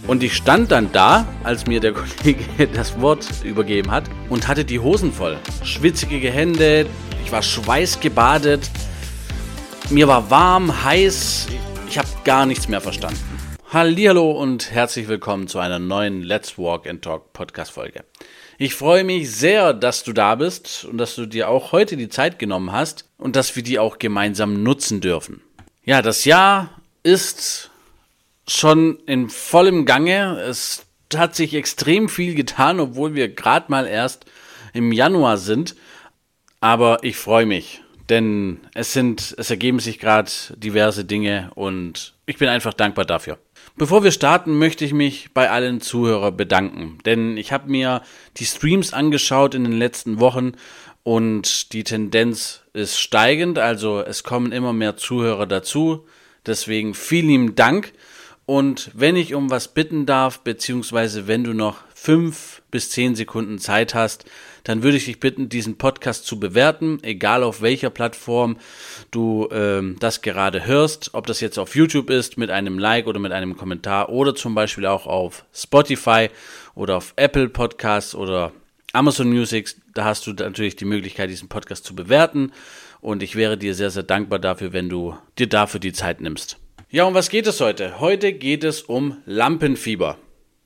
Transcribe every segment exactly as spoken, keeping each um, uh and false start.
Und ich stand dann da, als mir der Kollege das Wort übergeben hat und hatte die Hosen voll. Schwitzige Hände, ich war schweißgebadet, mir war warm, heiß, ich habe gar nichts mehr verstanden. Hallihallo und herzlich willkommen zu einer neuen Let's Walk and Talk Podcast-Folge. Ich freue mich sehr, dass du da bist und dass du dir auch heute die Zeit genommen hast und dass wir die auch gemeinsam nutzen dürfen. Ja, das Jahr ist schon in vollem Gange. Es hat sich extrem viel getan, obwohl wir gerade mal erst im Januar sind. Aber ich freue mich, denn es sind, es ergeben sich gerade diverse Dinge und ich bin einfach dankbar dafür. Bevor wir starten, möchte ich mich bei allen Zuhörern bedanken, denn ich habe mir die Streams angeschaut in den letzten Wochen und die Tendenz ist steigend, also es kommen immer mehr Zuhörer dazu. Deswegen vielen lieben Dank. Und wenn ich um was bitten darf, beziehungsweise wenn du noch fünf bis zehn Sekunden Zeit hast, dann würde ich dich bitten, diesen Podcast zu bewerten, egal auf welcher Plattform du ähm, das gerade hörst, ob das jetzt auf YouTube ist, mit einem Like oder mit einem Kommentar oder zum Beispiel auch auf Spotify oder auf Apple Podcasts oder Amazon Music, da hast du natürlich die Möglichkeit, diesen Podcast zu bewerten und ich wäre dir sehr, sehr dankbar dafür, wenn du dir dafür die Zeit nimmst. Ja, um was geht es heute? Heute geht es um Lampenfieber.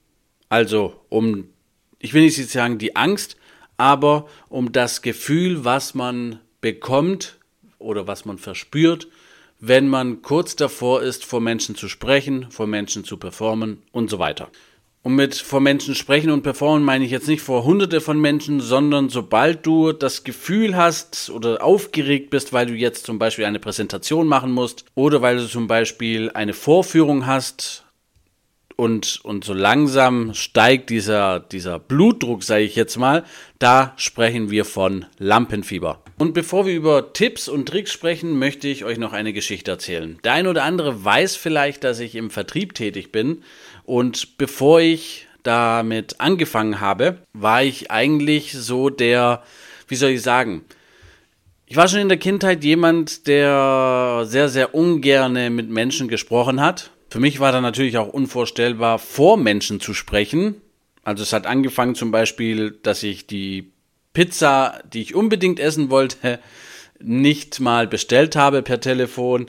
Also um, ich will nicht sagen die Angst, aber um das Gefühl, was man bekommt oder was man verspürt, wenn man kurz davor ist, vor Menschen zu sprechen, vor Menschen zu performen und so weiter. Und mit vor Menschen sprechen und performen meine ich jetzt nicht vor Hunderte von Menschen, sondern sobald du das Gefühl hast oder aufgeregt bist, weil du jetzt zum Beispiel eine Präsentation machen musst oder weil du zum Beispiel eine Vorführung hast und, und so langsam steigt dieser, dieser Blutdruck, sage ich jetzt mal, da sprechen wir von Lampenfieber. Und bevor wir über Tipps und Tricks sprechen, möchte ich euch noch eine Geschichte erzählen. Der ein oder andere weiß vielleicht, dass ich im Vertrieb tätig bin. Und bevor ich damit angefangen habe, war ich eigentlich so der, wie soll ich sagen, ich war schon in der Kindheit jemand, der sehr, sehr ungerne mit Menschen gesprochen hat. Für mich war dann natürlich auch unvorstellbar, vor Menschen zu sprechen. Also es hat angefangen zum Beispiel, dass ich die Pizza, die ich unbedingt essen wollte, nicht mal bestellt habe per Telefon.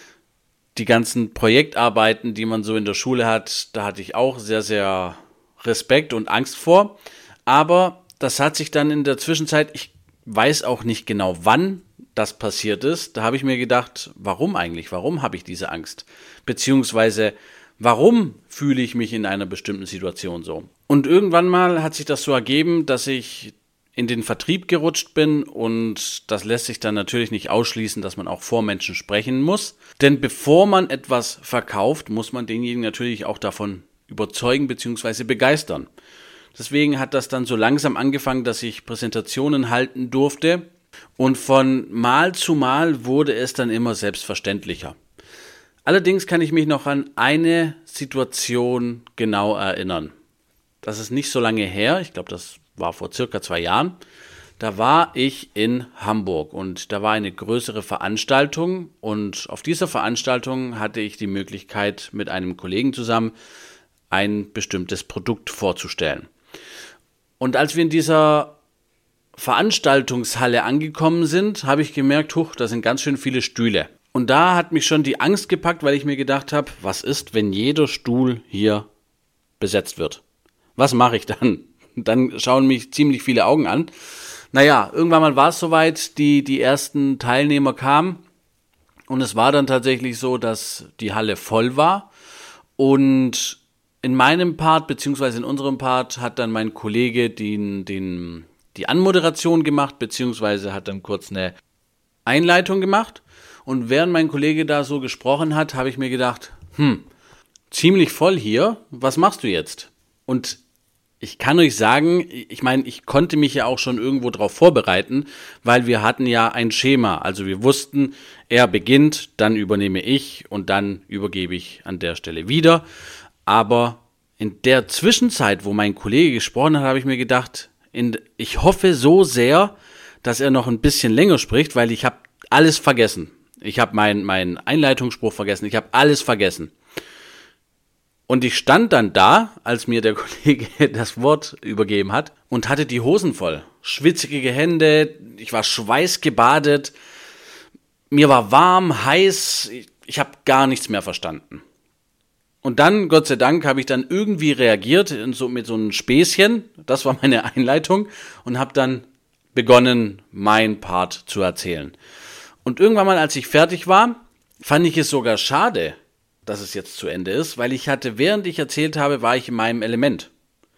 Die ganzen Projektarbeiten, die man so in der Schule hat, da hatte ich auch sehr, sehr Respekt und Angst vor. Aber das hat sich dann in der Zwischenzeit, ich weiß auch nicht genau, wann das passiert ist. Da habe ich mir gedacht, warum eigentlich? Warum habe ich diese Angst? Beziehungsweise, warum fühle ich mich in einer bestimmten Situation so? Und irgendwann mal hat sich das so ergeben, dass ich in den Vertrieb gerutscht bin und das lässt sich dann natürlich nicht ausschließen, dass man auch vor Menschen sprechen muss. Denn bevor man etwas verkauft, muss man denjenigen natürlich auch davon überzeugen bzw. begeistern. Deswegen hat das dann so langsam angefangen, dass ich Präsentationen halten durfte und von Mal zu Mal wurde es dann immer selbstverständlicher. Allerdings kann ich mich noch an eine Situation genau erinnern. Das ist nicht so lange her, ich glaube, das war vor circa zwei Jahren. Da war ich in Hamburg und da war eine größere Veranstaltung und auf dieser Veranstaltung hatte ich die Möglichkeit, mit einem Kollegen zusammen ein bestimmtes Produkt vorzustellen. Und als wir in dieser Veranstaltungshalle angekommen sind, habe ich gemerkt, huch, da sind ganz schön viele Stühle. Und da hat mich schon die Angst gepackt, weil ich mir gedacht habe, was ist, wenn jeder Stuhl hier besetzt wird? Was mache ich dann? Dann schauen mich ziemlich viele Augen an. Naja, irgendwann mal war es soweit, die, die ersten Teilnehmer kamen und es war dann tatsächlich so, dass die Halle voll war und in meinem Part, beziehungsweise in unserem Part, hat dann mein Kollege den, den, die Anmoderation gemacht, beziehungsweise hat dann kurz eine Einleitung gemacht und während mein Kollege da so gesprochen hat, habe ich mir gedacht, hm, ziemlich voll hier, was machst du jetzt? Und ich kann euch sagen, ich meine, ich konnte mich ja auch schon irgendwo darauf vorbereiten, weil wir hatten ja ein Schema. Also wir wussten, er beginnt, dann übernehme ich und dann übergebe ich an der Stelle wieder. Aber in der Zwischenzeit, wo mein Kollege gesprochen hat, habe ich mir gedacht, in, ich hoffe so sehr, dass er noch ein bisschen länger spricht, weil ich habe alles vergessen. Ich habe meinen mein Einleitungsspruch vergessen, ich habe alles vergessen. Und ich stand dann da, als mir der Kollege das Wort übergeben hat und hatte die Hosen voll. Schwitzige Hände, ich war schweißgebadet, mir war warm, heiß, ich, ich habe gar nichts mehr verstanden. Und dann, Gott sei Dank, habe ich dann irgendwie reagiert so mit so einem Späßchen, das war meine Einleitung, und habe dann begonnen, mein Part zu erzählen. Und irgendwann mal, als ich fertig war, fand ich es sogar schade, dass es jetzt zu Ende ist, weil ich hatte, während ich erzählt habe, war ich in meinem Element.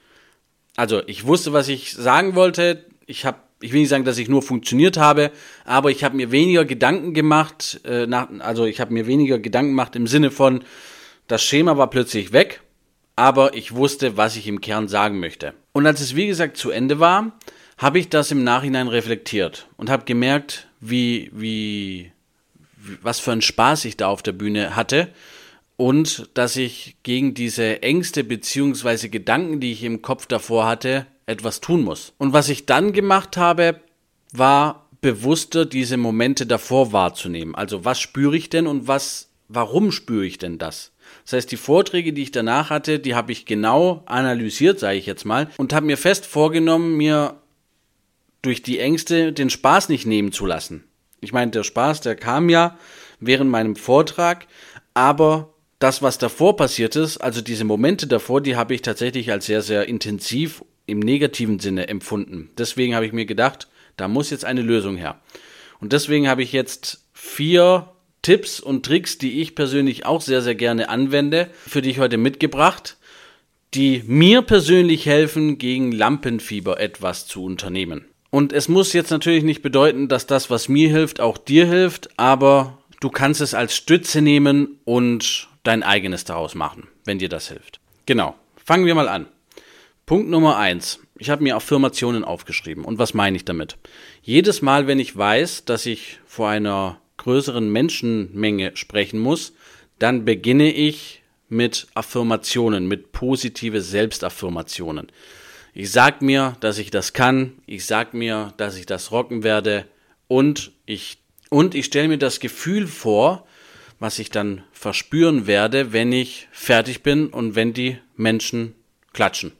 Also ich wusste, was ich sagen wollte, ich habe, ich will nicht sagen, dass ich nur funktioniert habe, aber ich habe mir weniger Gedanken gemacht, äh, nach, also ich habe mir weniger Gedanken gemacht im Sinne von, das Schema war plötzlich weg, aber ich wusste, was ich im Kern sagen möchte. Und als es wie gesagt zu Ende war, habe ich das im Nachhinein reflektiert und habe gemerkt, wie, wie, wie, was für einen Spaß ich da auf der Bühne hatte und dass ich gegen diese Ängste bzw. Gedanken, die ich im Kopf davor hatte, etwas tun muss. Und was ich dann gemacht habe, war bewusster diese Momente davor wahrzunehmen. Also was spüre ich denn und was, warum spüre ich denn das? Das heißt, die Vorträge, die ich danach hatte, die habe ich genau analysiert, sage ich jetzt mal, und habe mir fest vorgenommen, mir durch die Ängste den Spaß nicht nehmen zu lassen. Ich meine, der Spaß, der kam ja während meinem Vortrag, aber das, was davor passiert ist, also diese Momente davor, die habe ich tatsächlich als sehr, sehr intensiv im negativen Sinne empfunden. Deswegen habe ich mir gedacht, da muss jetzt eine Lösung her. Und deswegen habe ich jetzt vier Tipps und Tricks, die ich persönlich auch sehr, sehr gerne anwende, für dich heute mitgebracht, die mir persönlich helfen, gegen Lampenfieber etwas zu unternehmen. Und es muss jetzt natürlich nicht bedeuten, dass das, was mir hilft, auch dir hilft, aber du kannst es als Stütze nehmen und dein eigenes daraus machen, wenn dir das hilft. Genau, fangen wir mal an. Punkt Nummer eins. Ich habe mir Affirmationen aufgeschrieben. Und was meine ich damit? Jedes Mal, wenn ich weiß, dass ich vor einer größeren Menschenmenge sprechen muss, dann beginne ich mit Affirmationen, mit positive Selbstaffirmationen. Ich sag mir, dass ich das kann, ich sag mir, dass ich das rocken werde und ich, und ich stelle mir das Gefühl vor, was ich dann verspüren werde, wenn ich fertig bin und wenn die Menschen klatschen.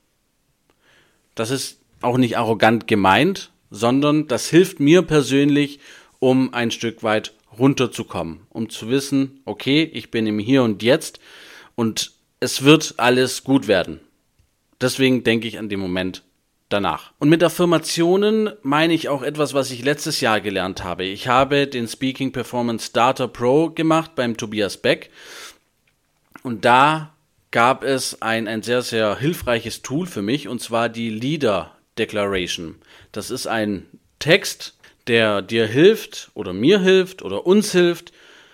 Das ist auch nicht arrogant gemeint, sondern das hilft mir persönlich, um ein Stück weit runterzukommen, um zu wissen, okay, ich bin im Hier und Jetzt und es wird alles gut werden. Deswegen denke ich an den Moment danach. Und mit Affirmationen meine ich auch etwas, was ich letztes Jahr gelernt habe. Ich habe den Speaking Performance Starter Pro gemacht beim Tobias Beck und da gab es ein, ein sehr, sehr hilfreiches Tool für mich und zwar die Leader Declaration. Das ist ein Text, der dir hilft oder mir hilft oder uns hilft,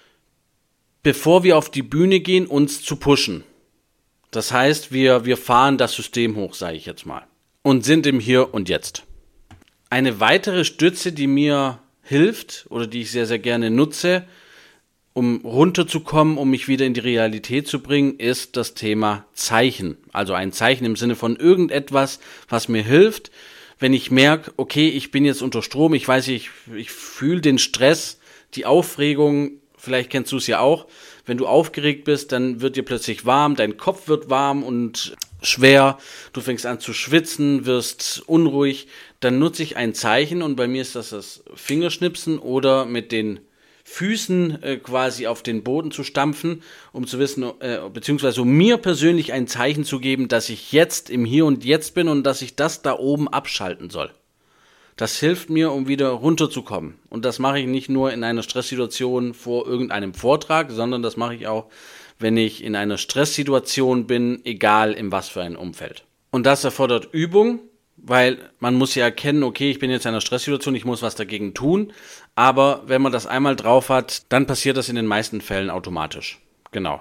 bevor wir auf die Bühne gehen, uns zu pushen. Das heißt, wir, wir fahren das System hoch, sage ich jetzt mal, und sind im Hier und Jetzt. Eine weitere Stütze, die mir hilft oder die ich sehr, sehr gerne nutze, um runterzukommen, um mich wieder in die Realität zu bringen, ist das Thema Zeichen. Also ein Zeichen im Sinne von irgendetwas, was mir hilft, wenn ich merke, okay, ich bin jetzt unter Strom, ich weiß, ich, ich fühle den Stress, die Aufregung, vielleicht kennst du es ja auch, wenn du aufgeregt bist, dann wird dir plötzlich warm, dein Kopf wird warm und schwer, du fängst an zu schwitzen, wirst unruhig, dann nutze ich ein Zeichen und bei mir ist das das Fingerschnipsen oder mit den Füßen äh, quasi auf den Boden zu stampfen, um zu wissen, äh, beziehungsweise um mir persönlich ein Zeichen zu geben, dass ich jetzt im Hier und Jetzt bin und dass ich das da oben abschalten soll. Das hilft mir, um wieder runterzukommen. Und das mache ich nicht nur in einer Stresssituation vor irgendeinem Vortrag, sondern das mache ich auch, wenn ich in einer Stresssituation bin, egal in was für ein Umfeld. Und das erfordert Übung, weil man muss ja erkennen, okay, ich bin jetzt in einer Stresssituation, ich muss was dagegen tun. Aber wenn man das einmal drauf hat, dann passiert das in den meisten Fällen automatisch. Genau.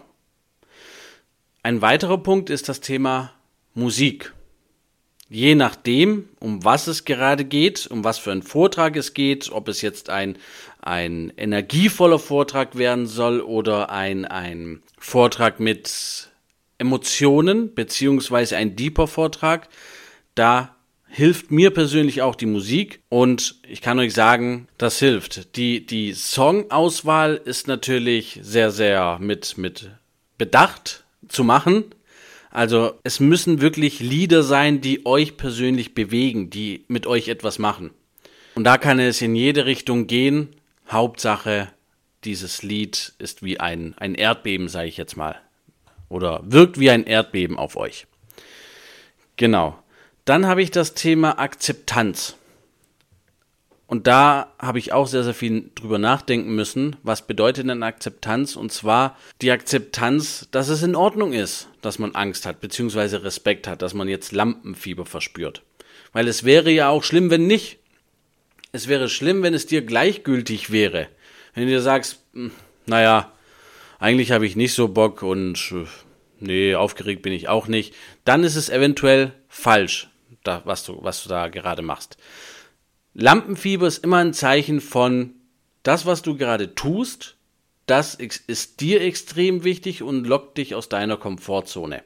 Ein weiterer Punkt ist das Thema Musik. Je nachdem, um was es gerade geht, um was für einen Vortrag es geht, ob es jetzt ein, ein energievoller Vortrag werden soll oder ein, ein Vortrag mit Emotionen, beziehungsweise ein deeper Vortrag, da hilft mir persönlich auch die Musik und ich kann euch sagen, das hilft. Die, die Songauswahl ist natürlich sehr, sehr mit, mit Bedacht zu machen. Also es müssen wirklich Lieder sein, die euch persönlich bewegen, die mit euch etwas machen. Und da kann es in jede Richtung gehen. Hauptsache, dieses Lied ist wie ein, ein Erdbeben, sage ich jetzt mal. Oder wirkt wie ein Erdbeben auf euch. Genau. Dann habe ich das Thema Akzeptanz. Und da habe ich auch sehr, sehr viel drüber nachdenken müssen. Was bedeutet denn Akzeptanz? Und zwar die Akzeptanz, dass es in Ordnung ist, dass man Angst hat, beziehungsweise Respekt hat, dass man jetzt Lampenfieber verspürt. Weil es wäre ja auch schlimm, wenn nicht. Es wäre schlimm, wenn es dir gleichgültig wäre. Wenn du dir sagst, naja, eigentlich habe ich nicht so Bock und nee, aufgeregt bin ich auch nicht. Dann ist es eventuell falsch, da, was du, was du da gerade machst. Lampenfieber ist immer ein Zeichen von, das, was du gerade tust, das ist dir extrem wichtig und lockt dich aus deiner Komfortzone.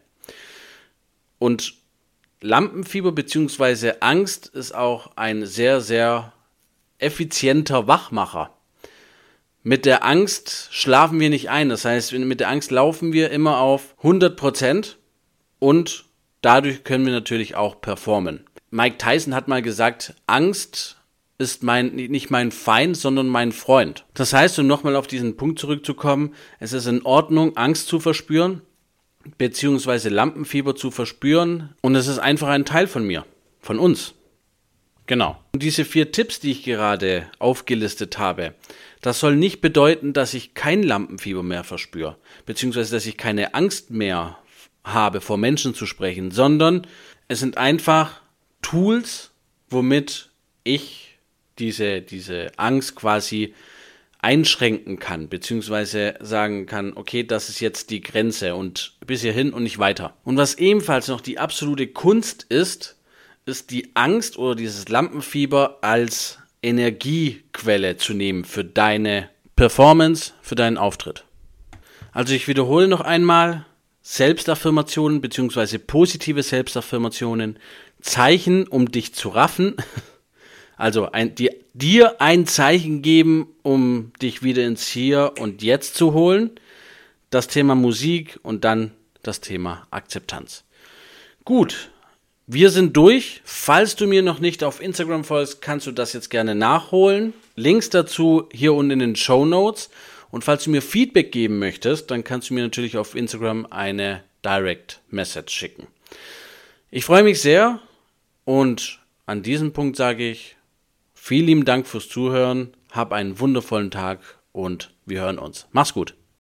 Und Lampenfieber bzw. Angst ist auch ein sehr, sehr effizienter Wachmacher. Mit der Angst schlafen wir nicht ein. Das heißt, mit der Angst laufen wir immer auf hundert Prozent und dadurch können wir natürlich auch performen. Mike Tyson hat mal gesagt, Angst ist mein, nicht mein Feind, sondern mein Freund. Das heißt, um nochmal auf diesen Punkt zurückzukommen, es ist in Ordnung, Angst zu verspüren, beziehungsweise Lampenfieber zu verspüren und es ist einfach ein Teil von mir, von uns. Genau. Und diese vier Tipps, die ich gerade aufgelistet habe, das soll nicht bedeuten, dass ich kein Lampenfieber mehr verspüre, beziehungsweise dass ich keine Angst mehr habe, vor Menschen zu sprechen, sondern es sind einfach Tools, womit ich diese, diese Angst quasi einschränken kann, beziehungsweise sagen kann, okay, das ist jetzt die Grenze und bis hierhin und nicht weiter. Und was ebenfalls noch die absolute Kunst ist, ist die Angst oder dieses Lampenfieber als Energiequelle zu nehmen für deine Performance, für deinen Auftritt. Also ich wiederhole noch einmal, Selbstaffirmationen bzw. positive Selbstaffirmationen, Zeichen, um dich zu raffen, also ein, die, dir ein Zeichen geben, um dich wieder ins Hier und Jetzt zu holen, das Thema Musik und dann das Thema Akzeptanz. Gut. Wir sind durch. Falls du mir noch nicht auf Instagram folgst, kannst du das jetzt gerne nachholen. Links dazu hier unten in den Shownotes. Und falls du mir Feedback geben möchtest, dann kannst du mir natürlich auf Instagram eine Direct Message schicken. Ich freue mich sehr und an diesem Punkt sage ich vielen lieben Dank fürs Zuhören. Hab einen wundervollen Tag und wir hören uns. Mach's gut.